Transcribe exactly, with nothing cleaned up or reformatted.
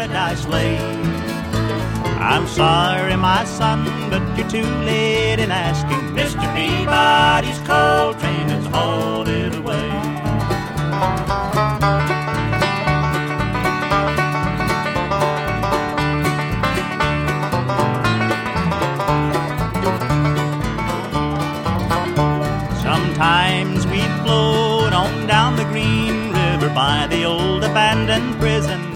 Paradise Lane. I'm sorry, my son, but you're too late in asking. Mister Peabody's coal train has hauled it away. Sometimes we float on down the Green River by the old abandoned prison.